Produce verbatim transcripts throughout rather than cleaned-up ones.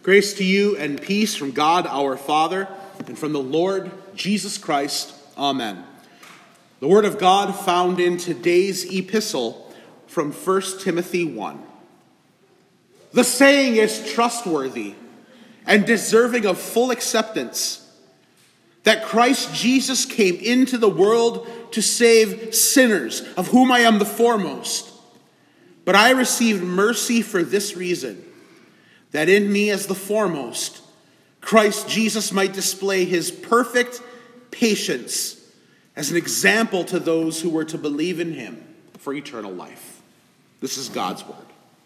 Grace to you and peace from God our Father and from the Lord Jesus Christ. Amen. The word of God found in today's epistle from First Timothy one. The saying is trustworthy and deserving of full acceptance, that Christ Jesus came into the world to save sinners, of whom I am the foremost. But I received mercy for this reason, that in me as the foremost, Christ Jesus might display his perfect patience as an example to those who were to believe in him for eternal life. This is God's word.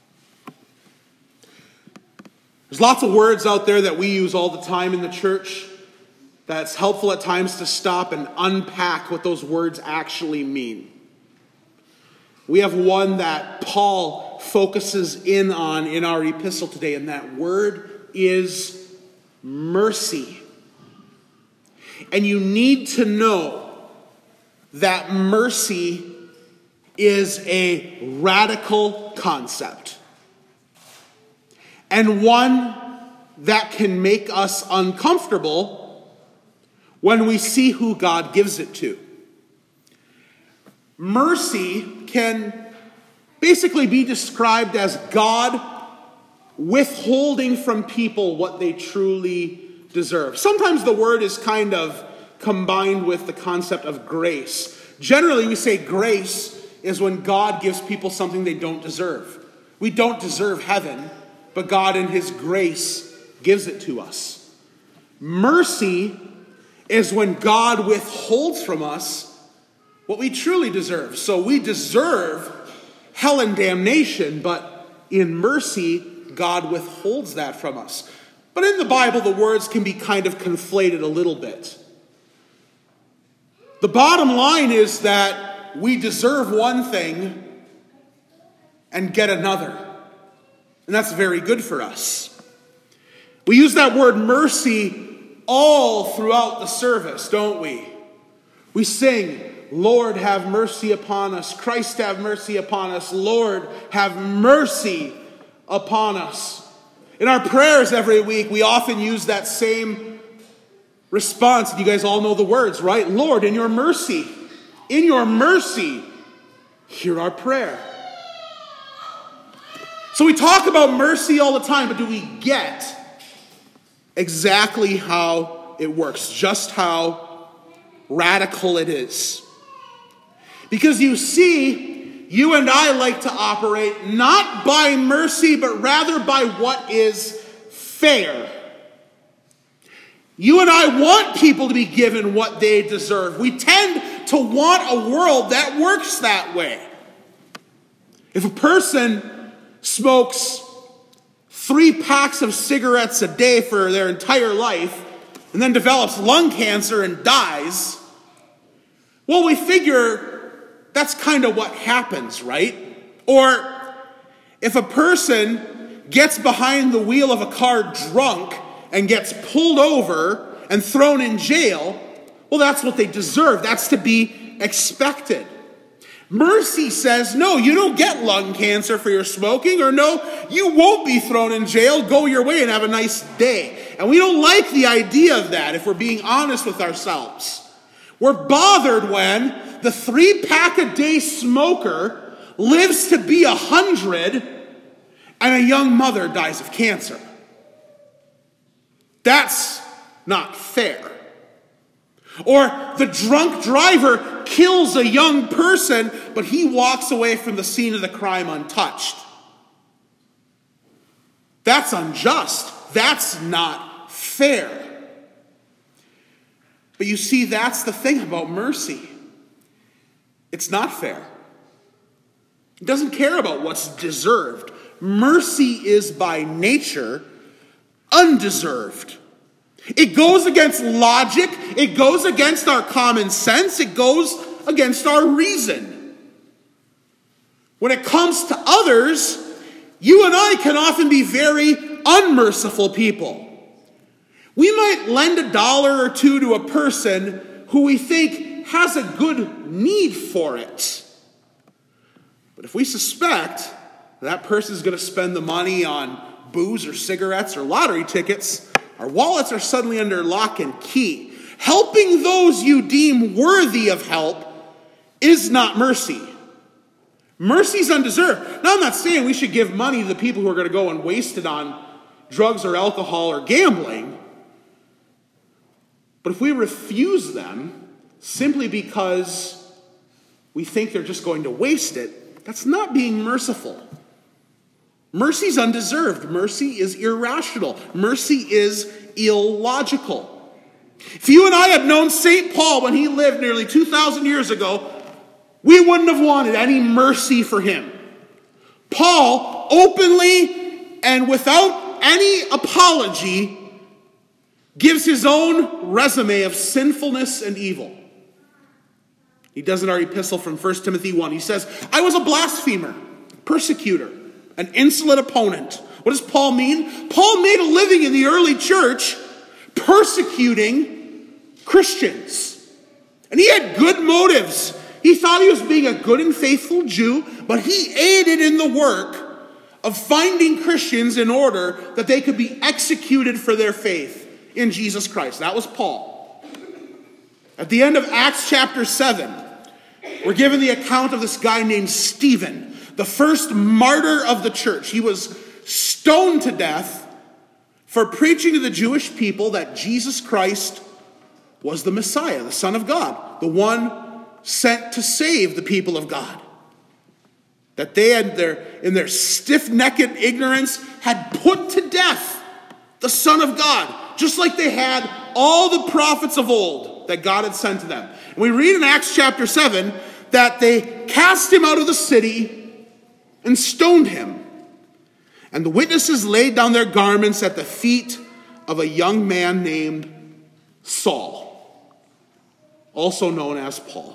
There's lots of words out there that we use all the time in the church that's helpful at times to stop and unpack what those words actually mean. We have one that Paul focuses in on in our epistle today, and that word is mercy. And you need to know that mercy is a radical concept, and one that can make us uncomfortable when we see who God gives it to. Mercy can basically be described as God withholding from people what they truly deserve. Sometimes the word is kind of combined with the concept of grace. Generally, we say grace is when God gives people something they don't deserve. We don't deserve heaven, but God in his grace gives it to us. Mercy is when God withholds from us what we truly deserve. So we deserve hell and damnation, but in mercy, God withholds that from us. But in the Bible, the words can be kind of conflated a little bit. The bottom line is that we deserve one thing and get another. And that's very good for us. We use that word mercy all throughout the service, don't we? We sing, Lord, have mercy upon us. Christ, have mercy upon us. Lord, have mercy upon us. In our prayers every week, we often use that same response. You guys all know the words, right? Lord, in your mercy, in your mercy, hear our prayer. So we talk about mercy all the time, but do we get exactly how it works? Just how radical it is? Because you see, you and I like to operate not by mercy, but rather by what is fair. You and I want people to be given what they deserve. We tend to want a world that works that way. If a person smokes three packs of cigarettes a day for their entire life and then develops lung cancer and dies, well, we figure that's kind of what happens, right? Or if a person gets behind the wheel of a car drunk and gets pulled over and thrown in jail, well, that's what they deserve. That's to be expected. Mercy says, no, you don't get lung cancer for your smoking, or no, you won't be thrown in jail. Go your way and have a nice day. And we don't like the idea of that, if we're being honest with ourselves. We're bothered when the three-pack-a-day smoker lives to be a hundred and a young mother dies of cancer. That's not fair. Or the drunk driver kills a young person, but he walks away from the scene of the crime untouched. That's unjust. That's not fair. But you see, that's the thing about mercy. It's not fair. It doesn't care about what's deserved. Mercy is by nature undeserved. It goes against logic. It goes against our common sense. It goes against our reason. When it comes to others, you and I can often be very unmerciful people. We might lend a dollar or two to a person who we think has a good need for it. But if we suspect that person is going to spend the money on booze or cigarettes or lottery tickets, our wallets are suddenly under lock and key. Helping those you deem worthy of help is not mercy. Mercy is undeserved. Now, I'm not saying we should give money to the people who are going to go and waste it on drugs or alcohol or gambling. But if we refuse them simply because we think they're just going to waste it, that's not being merciful. Mercy is undeserved. Mercy is irrational. Mercy is illogical. If you and I had known Saint Paul when he lived nearly two thousand years ago, we wouldn't have wanted any mercy for him. Paul openly and without any apology gives his own resume of sinfulness and evil. He does in our epistle from First Timothy one. He says, I was a blasphemer, persecutor, an insolent opponent. What does Paul mean? Paul made a living in the early church persecuting Christians. And he had good motives. He thought he was being a good and faithful Jew, but he aided in the work of finding Christians in order that they could be executed for their faith in Jesus Christ. That was Paul. At the end of Acts chapter seven, we're given the account of this guy named Stephen, the first martyr of the church. He was stoned to death for preaching to the Jewish people that Jesus Christ was the Messiah, the Son of God, the one sent to save the people of God. That they had their, in their stiff-necked ignorance, had put to death the Son of God, just like they had all the prophets of old that God had sent to them. And we read in Acts chapter seven that they cast him out of the city and stoned him. And the witnesses laid down their garments at the feet of a young man named Saul, also known as Paul.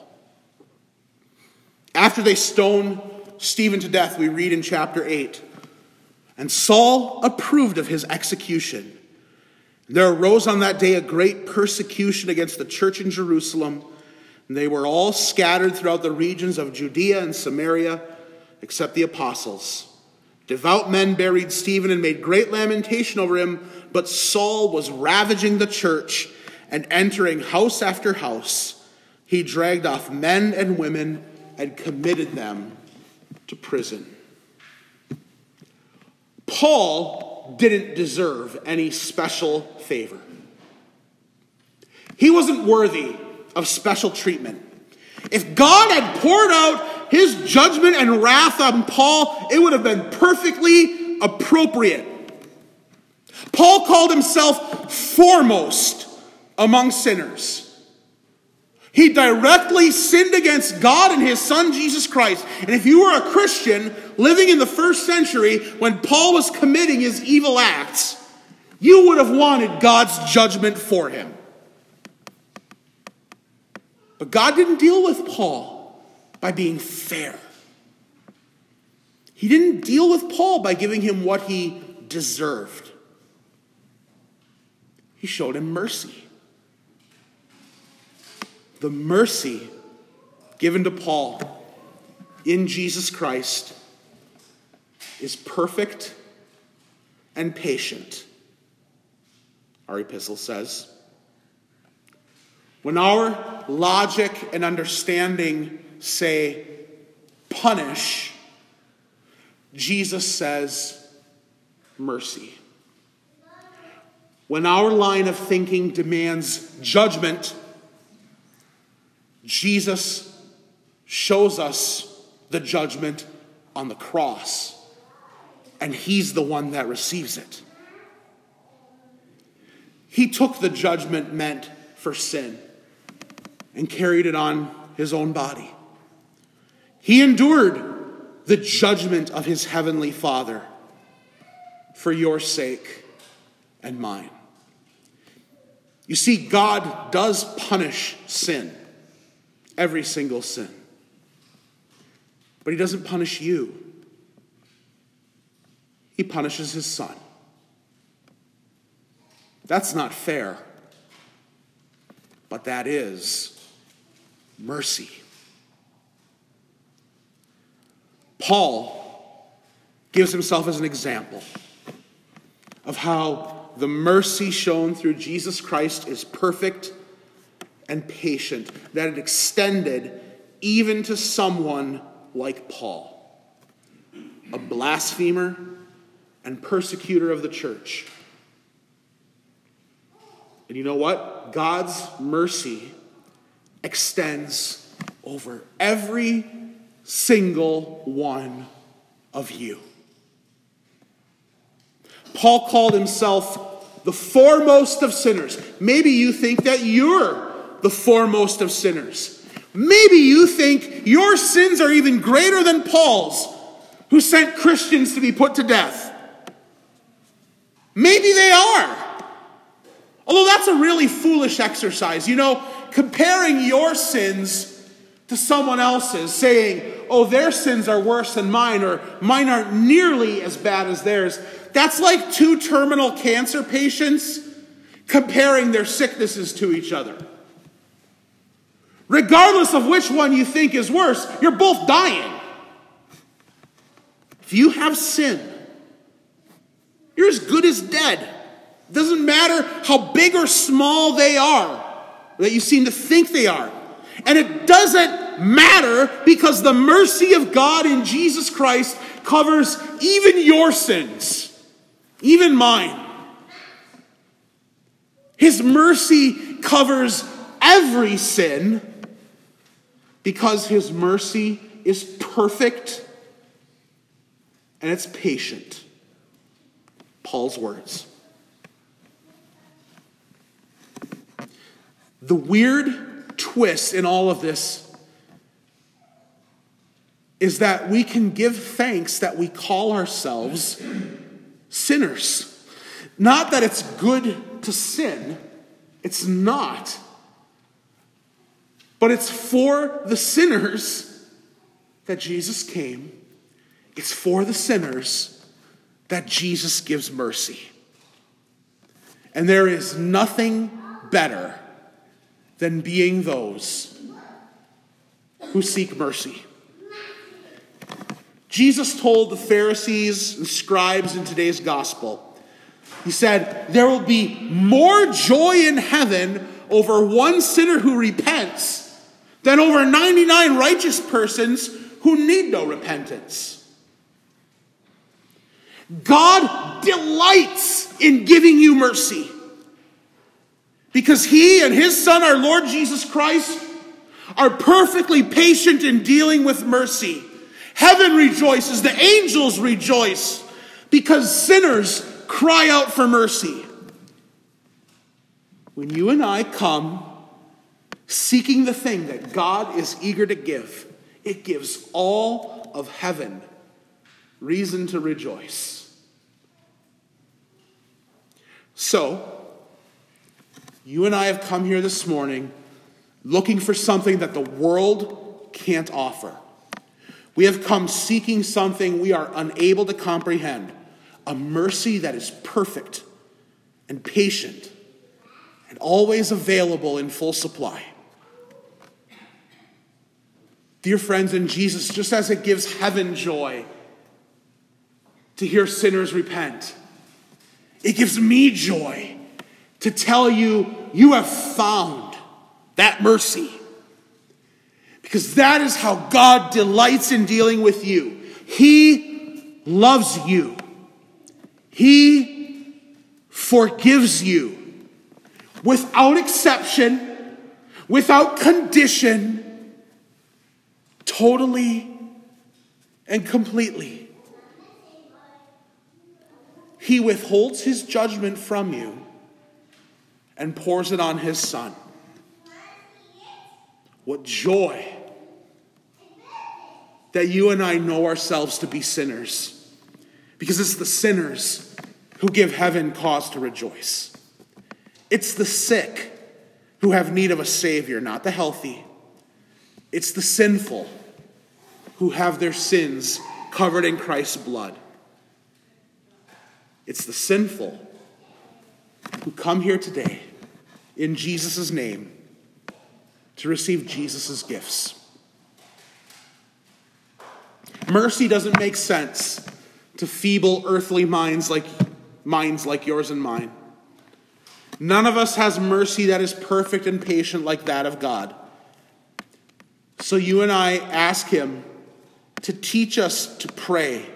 After they stoned Stephen to death, we read in chapter eight, and Saul approved of his execution. There arose on that day a great persecution against the church in Jerusalem, and they were all scattered throughout the regions of Judea and Samaria, except the apostles. Devout men buried Stephen and made great lamentation over him, but Saul was ravaging the church and entering house after house. He dragged off men and women and committed them to prison. Paul didn't deserve any special favor. He wasn't worthy of special treatment. If God had poured out his judgment and wrath on Paul, it would have been perfectly appropriate. Paul called himself foremost among sinners. He directly sinned against God and his son Jesus Christ. And if you were a Christian living in the first century when Paul was committing his evil acts, you would have wanted God's judgment for him. But God didn't deal with Paul by being fair. He didn't deal with Paul by giving him what he deserved. He showed him mercy. The mercy given to Paul in Jesus Christ is perfect and patient, our epistle says. When our logic and understanding say punish, Jesus says mercy. When our line of thinking demands judgment, Jesus shows us the judgment on the cross, and he's the one that receives it. He took the judgment meant for sin and carried it on his own body. He endured the judgment of his heavenly Father for your sake and mine. You see, God does punish sin. Every single sin. But he doesn't punish you. He punishes his son. That's not fair. But that is mercy. Paul gives himself as an example. of how the mercy shown through Jesus Christ is perfect and patient, that it extended even to someone like Paul, a blasphemer and persecutor of the church. And you know what? God's mercy extends over every single one of you. Paul called himself the foremost of sinners. Maybe you think that you're the foremost of sinners. Maybe you think your sins are even greater than Paul's, who sent Christians to be put to death. Maybe they are. Although that's a really foolish exercise. You know, comparing your sins to someone else's, saying, oh, their sins are worse than mine, or mine aren't nearly as bad as theirs. That's like two terminal cancer patients comparing their sicknesses to each other. Regardless of which one you think is worse, you're both dying. If you have sin, you're as good as dead. It doesn't matter how big or small they are, that you seem to think they are. And it doesn't matter because the mercy of God in Jesus Christ covers even your sins, even mine. His mercy covers every sin because his mercy is perfect and it's patient. Paul's words. The weird twist in all of this is that we can give thanks that we call ourselves sinners. Not that it's good to sin. It's not. But it's for the sinners that Jesus came. It's for the sinners that Jesus gives mercy. And there is nothing better than being those who seek mercy. Jesus told the Pharisees and scribes in today's gospel, he said, there will be more joy in heaven over one sinner who repents than over ninety-nine righteous persons who need no repentance. God delights in giving you mercy because he and his Son, our Lord Jesus Christ, are perfectly patient in dealing with mercy. Heaven rejoices, the angels rejoice because sinners cry out for mercy. When you and I come seeking the thing that God is eager to give, it gives all of heaven reason to rejoice. So, you and I have come here this morning looking for something that the world can't offer. We have come seeking something we are unable to comprehend, a mercy that is perfect and patient and always available in full supply. Dear friends in Jesus, just as it gives heaven joy to hear sinners repent, it gives me joy to tell you you have found that mercy. Because that is how God delights in dealing with you. He loves you. He forgives you without exception, without condition, totally and completely. He withholds his judgment from you and pours it on his Son. What joy that you and I know ourselves to be sinners, because it's the sinners who give heaven cause to rejoice. It's the sick who have need of a Savior, not the healthy. It's the sinful who have their sins covered in Christ's blood. It's the sinful who come here today in Jesus' name to receive Jesus' gifts. Mercy doesn't make sense to feeble earthly minds like minds like yours and mine. None of us has mercy that is perfect and patient like that of God. So you and I ask him to teach us to pray,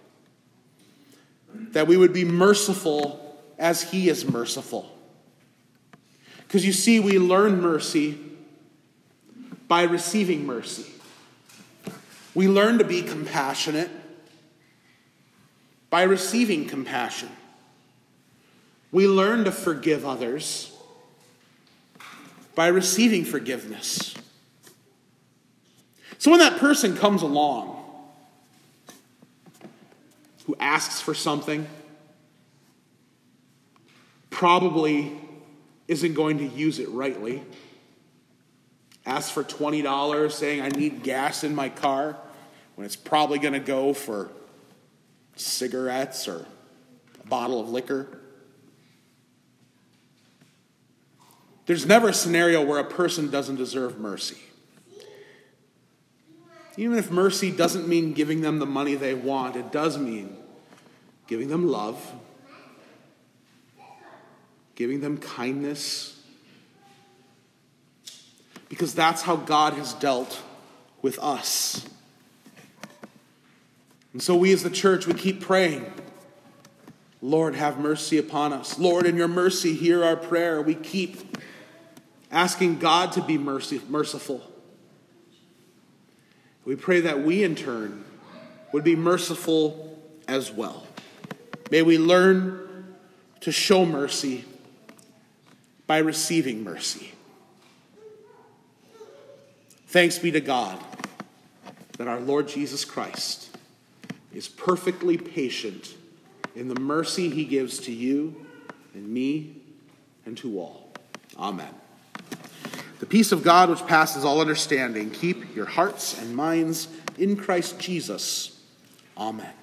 that we would be merciful as he is merciful. Because you see, we learn mercy by receiving mercy. We learn to be compassionate by receiving compassion. We learn to forgive others by receiving forgiveness. So when that person comes along who asks for something, probably isn't going to use it rightly, asks for twenty dollars saying I need gas in my car, when it's probably going to go for cigarettes or a bottle of liquor. There's never a scenario where a person doesn't deserve mercy. Even if mercy doesn't mean giving them the money they want, it does mean giving them love, giving them kindness, because that's how God has dealt with us. And so we as the church, we keep praying, Lord, have mercy upon us. Lord, in your mercy, hear our prayer. We keep asking God to be mercy, merciful. We pray that we, in turn, would be merciful as well. May we learn to show mercy by receiving mercy. Thanks be to God that our Lord Jesus Christ is perfectly patient in the mercy he gives to you and me and to all. Amen. The peace of God, which passes all understanding, keep your hearts and minds in Christ Jesus. Amen.